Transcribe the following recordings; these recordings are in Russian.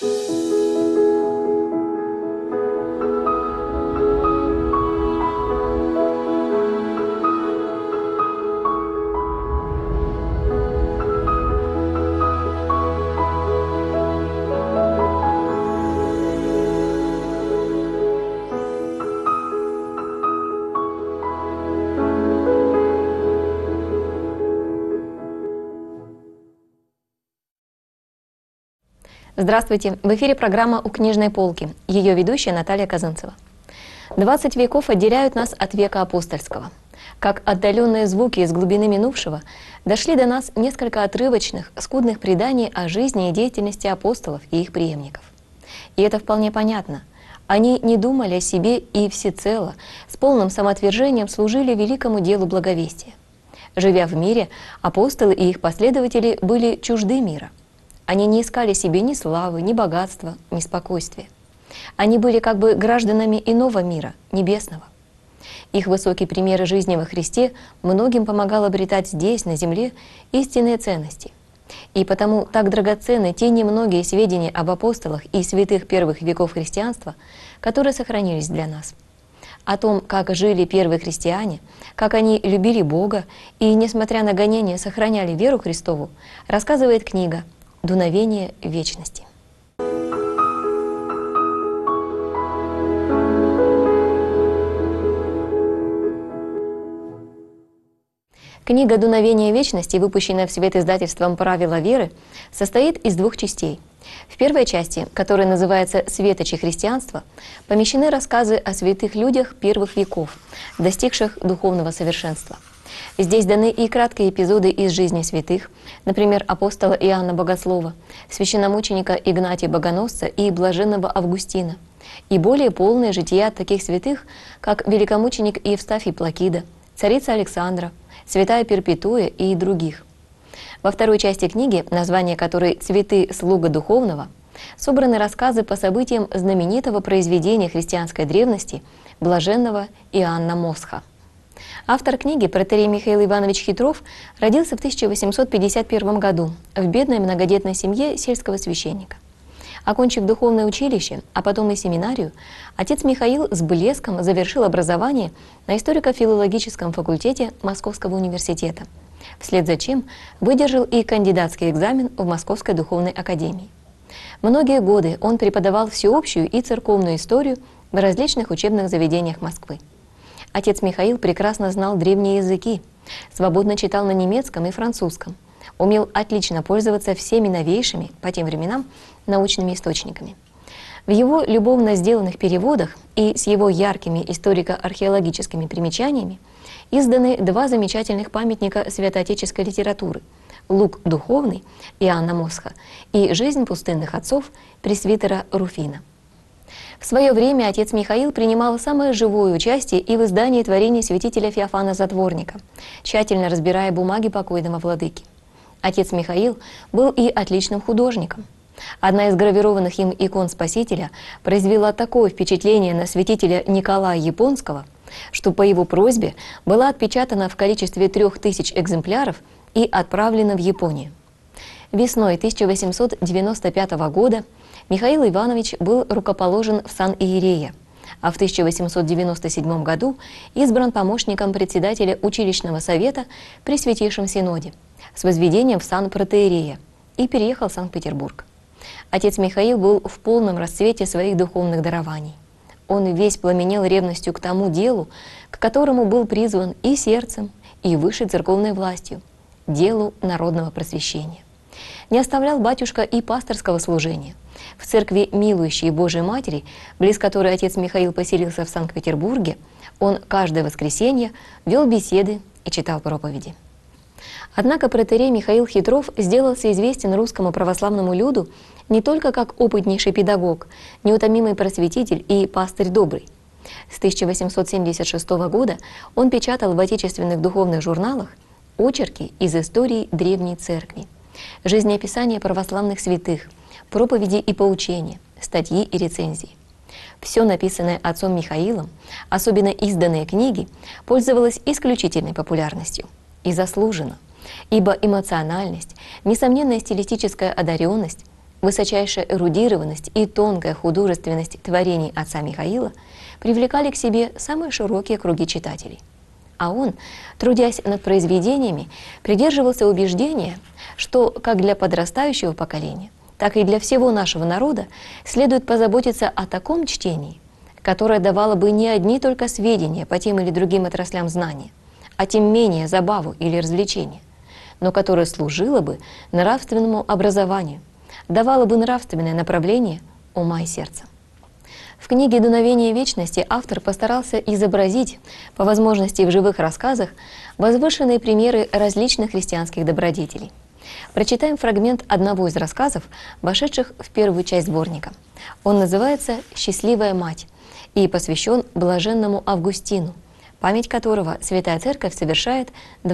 Здравствуйте! В эфире программа «У книжной полки». Ее ведущая Наталья Казанцева. 20 веков отделяют нас от века апостольского. Как отдаленные звуки из глубины минувшего, дошли до нас несколько отрывочных, скудных преданий о жизни и деятельности апостолов и их преемников. И это вполне понятно. Они не думали о себе и всецело, с полным самоотвержением служили великому делу благовестия. Живя в мире, апостолы и их последователи были чужды мира. Они не искали себе ни славы, ни богатства, ни спокойствия. Они были как бы гражданами иного мира, небесного. Их высокие примеры жизни во Христе многим помогал обретать здесь, на земле, истинные ценности. И потому так драгоценны те немногие сведения об апостолах и святых первых веков христианства, которые сохранились для нас. О том, как жили первые христиане, как они любили Бога и, несмотря на гонения, сохраняли веру Христову, рассказывает книга «Дуновение вечности». Книга «Дуновение вечности», выпущенная в свет издательством «Правила веры», состоит из двух частей. В первой части, которая называется «Светочи христианства», помещены рассказы о святых людях первых веков, достигших духовного совершенства. Здесь даны и краткие эпизоды из жизни святых, например, апостола Иоанна Богослова, священномученика Игнатия Богоносца и блаженного Августина, и более полные жития таких святых, как великомученик Евстафий Плакида, царица Александра, святая Перпетуя и других. Во второй части книги, название которой «Цветы слуга духовного», собраны рассказы по событиям знаменитого произведения христианской древности блаженного Иоанна Мосха. Автор книги, протоиерей Михаил Иванович Хитров, родился в 1851 году в бедной многодетной семье сельского священника. Окончив духовное училище, а потом и семинарию, отец Михаил с блеском завершил образование на историко-филологическом факультете Московского университета, вслед за чем выдержал и кандидатский экзамен в Московской духовной академии. Многие годы он преподавал всеобщую и церковную историю в различных учебных заведениях Москвы. Отец Михаил прекрасно знал древние языки, свободно читал на немецком и французском, умел отлично пользоваться всеми новейшими, по тем временам, научными источниками. В его любовно сделанных переводах и с его яркими историко-археологическими примечаниями изданы два замечательных памятника святоотеческой литературы «Лук духовный» Иоанна Мосха и «Жизнь пустынных отцов» пресвитера Руфина. В свое время отец Михаил принимал самое живое участие и в издании творений святителя Феофана Затворника, тщательно разбирая бумаги покойного владыки. Отец Михаил был и отличным художником. Одна из гравированных им икон Спасителя произвела такое впечатление на святителя Николая Японского, что по его просьбе была отпечатана в количестве 3000 экземпляров и отправлена в Японию. Весной 1895 года Михаил Иванович был рукоположен в сан иерея, а в 1897 году избран помощником председателя училищного совета при Святейшем Синоде с возведением в сан протоиерея и переехал в Санкт-Петербург. Отец Михаил был в полном расцвете своих духовных дарований. Он весь пламенел ревностью к тому делу, к которому был призван и сердцем, и высшей церковной властью, делу народного просвещения. Не оставлял батюшка и пасторского служения. В церкви Милующей Божией Матери, близ которой отец Михаил поселился в Санкт-Петербурге, он каждое воскресенье вел беседы и читал проповеди. Однако протоиерей Михаил Хитров сделался известен русскому православному люду не только как опытнейший педагог, неутомимый просветитель и пастырь добрый. С 1876 года он печатал в отечественных духовных журналах очерки из истории Древней Церкви, жизнеописания православных святых, проповеди и поучения, статьи и рецензии. Все написанное отцом Михаилом, особенно изданные книги, пользовалось исключительной популярностью. И заслуженно, ибо эмоциональность, несомненная стилистическая одаренность, Высочайшая эрудированность и тонкая художественность творений отца Михаила привлекали к себе самые широкие круги читателей. А он, трудясь над произведениями, придерживался убеждения, что как для подрастающего поколения, так и для всего нашего народа следует позаботиться о таком чтении, которое давало бы не одни только сведения по тем или другим отраслям знания, а тем менее забаву или развлечение, но которое служило бы нравственному образованию, давало бы нравственное направление ума и сердца. В книге «Дуновение вечности» автор постарался изобразить, по возможности в живых рассказах, возвышенные примеры различных христианских добродетелей. Прочитаем фрагмент одного из рассказов, вошедших в первую часть сборника. Он называется «Счастливая мать» и посвящен блаженному Августину, память которого Святая Церковь совершает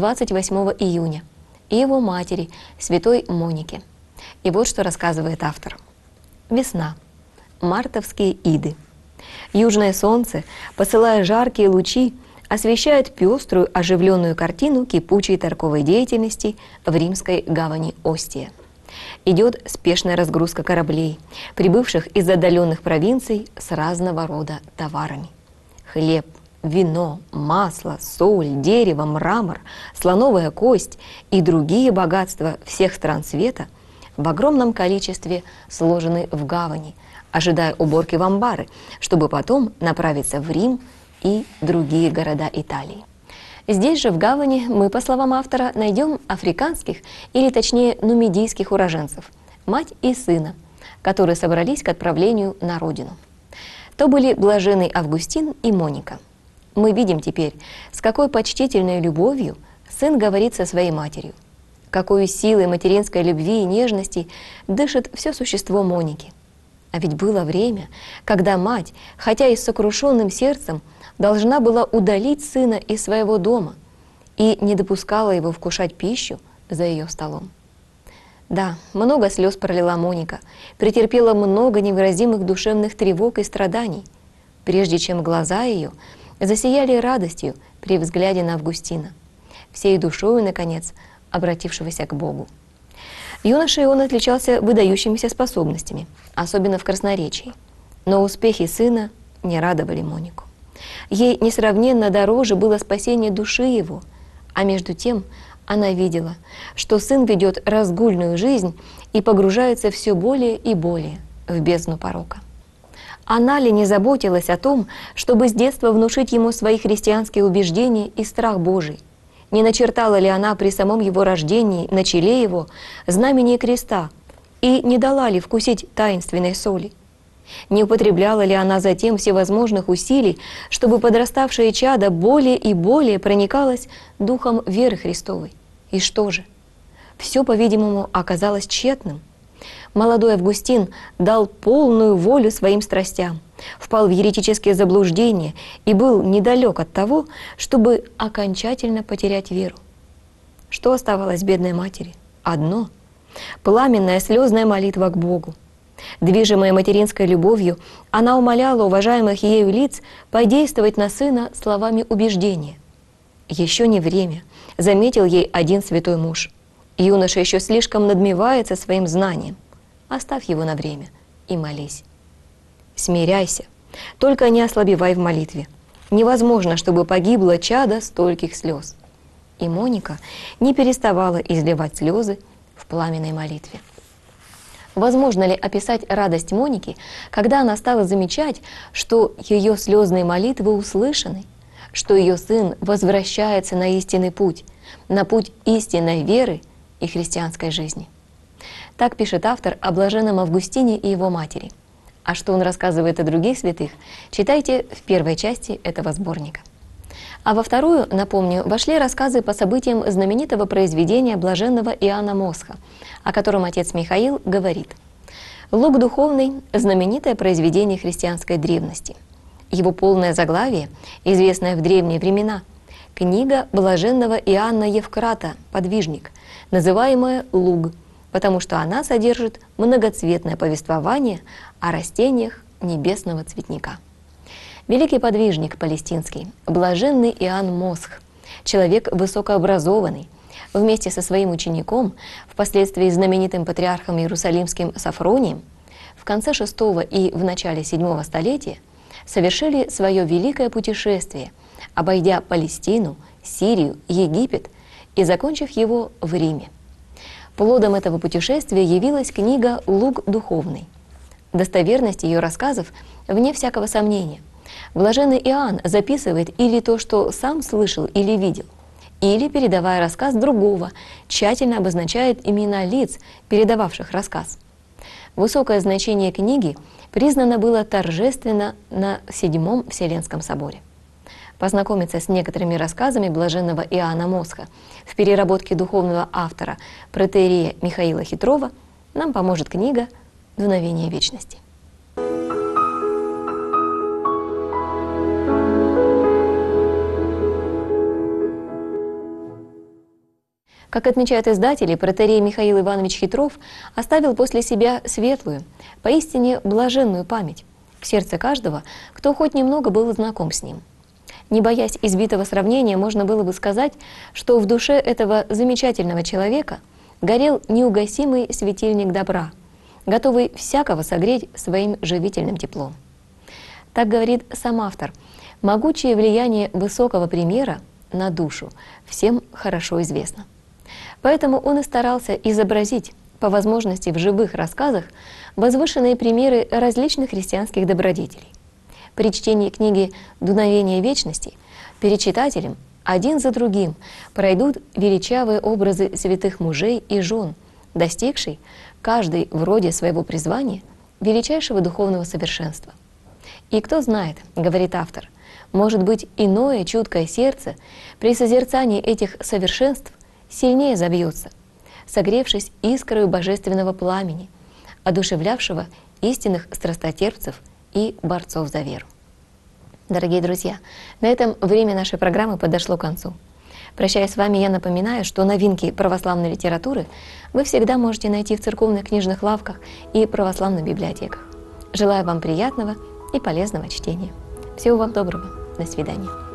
28 июня, и его матери, святой Монике. И вот что рассказывает автор. Весна. Мартовские иды. Южное солнце, посылая жаркие лучи, освещает пеструю оживленную картину кипучей торговой деятельности в римской гавани Остия. Идет спешная разгрузка кораблей, прибывших из отдаленных провинций с разного рода товарами. Хлеб, вино, масло, соль, дерево, мрамор, слоновая кость и другие богатства всех стран света в огромном количестве сложены в гавани, ожидая уборки в амбары, чтобы потом направиться в Рим и другие города Италии. Здесь же, в гавани, мы, по словам автора, найдем африканских, или точнее нумидийских уроженцев, мать и сына, которые собрались к отправлению на родину. То были блаженный Августин и Моника. Мы видим теперь, с какой почтительной любовью сын говорит со своей матерью, какой силой материнской любви и нежности дышит все существо Моники. А ведь было время, когда мать, хотя и с сокрушенным сердцем, должна была удалить сына из своего дома и не допускала его вкушать пищу за ее столом. Да, много слез пролила Моника, претерпела много невыразимых душевных тревог и страданий, прежде чем глаза ее засияли радостью при взгляде на Августина, всей душою, наконец, обратившегося к Богу. Юношей он отличался выдающимися способностями, особенно в красноречии. Но успехи сына не радовали Монику. Ей несравненно дороже было спасение души его, а между тем она видела, что сын ведет разгульную жизнь и погружается все более и более в бездну порока. Она ли не заботилась о том, чтобы с детства внушить ему свои христианские убеждения и страх Божий? Не начертала ли она при самом его рождении на челе его знамение креста и не дала ли вкусить таинственной соли? Не употребляла ли она затем всевозможных усилий, чтобы подраставшее чадо более и более проникалось духом веры Христовой? И что же? Все, по-видимому, оказалось тщетным. Молодой Августин дал полную волю своим страстям, впал в еретические заблуждения и был недалек от того, чтобы окончательно потерять веру. Что оставалось бедной матери? Одно – пламенная слезная молитва к Богу. Движимая материнской любовью, она умоляла уважаемых ею лиц подействовать на сына словами убеждения. Еще не время, заметил ей один святой муж. Юноша еще слишком надмевается своим знанием. Оставь его на время и молись. Смиряйся, только не ослабевай в молитве. Невозможно, чтобы погибло чадо стольких слез. И Моника не переставала изливать слезы в пламенной молитве. Возможно ли описать радость Моники, когда она стала замечать, что ее слезные молитвы услышаны, что ее сын возвращается на истинный путь, на путь истинной веры и христианской жизни? Так пишет автор о блаженном Августине и его матери. А что он рассказывает о других святых, читайте в первой части этого сборника. А во вторую, напомню, вошли рассказы по событиям знаменитого произведения блаженного Иоанна Мосха, о котором отец Михаил говорит. «Лук духовный» – знаменитое произведение христианской древности. Его полное заглавие, известное в древние времена, книга блаженного Иоанна Евкрата «Подвижник», называемая «Луг», потому что она содержит многоцветное повествование о растениях небесного цветника. Великий подвижник палестинский, блаженный Иоанн Мосх, человек высокообразованный, вместе со своим учеником, впоследствии знаменитым патриархом Иерусалимским Софронием, в конце VI и в начале VII столетия совершили свое великое путешествие, обойдя Палестину, Сирию, Египет и закончив его в Риме. Плодом этого путешествия явилась книга «Лук духовный». Достоверность ее рассказов вне всякого сомнения. Блаженный Иоанн записывает или то, что сам слышал или видел, или, передавая рассказ другого, тщательно обозначает имена лиц, передававших рассказ. Высокое значение книги признано было торжественно на VII Вселенском соборе. Познакомиться с некоторыми рассказами блаженного Иоанна Мосха в переработке духовного автора протоиерея Михаила Хитрова нам поможет книга «Дуновение вечности». Как отмечают издатели, протоиерей Михаил Иванович Хитров оставил после себя светлую, поистине блаженную память в сердце каждого, кто хоть немного был знаком с ним. Не боясь избитого сравнения, можно было бы сказать, что в душе этого замечательного человека горел неугасимый светильник добра, готовый всякого согреть своим живительным теплом. Так говорит сам автор: «Могучее влияние высокого примера на душу всем хорошо известно». Поэтому он и старался изобразить, по возможности в живых рассказах, возвышенные примеры различных христианских добродетелей. При чтении книги «Дуновение вечности» перед читателем один за другим пройдут величавые образы святых мужей и жен, достигший, каждый в роде своего призвания, величайшего духовного совершенства. «И кто знает, — говорит автор, — может быть, иное чуткое сердце при созерцании этих совершенств сильнее забьется, согревшись искрою божественного пламени, одушевлявшего истинных страстотерпцев и борцов за веру». Дорогие друзья, на этом время нашей программы подошло к концу. Прощаясь с вами, я напоминаю, что новинки православной литературы вы всегда можете найти в церковных книжных лавках и православных библиотеках. Желаю вам приятного и полезного чтения. Всего вам доброго. До свидания.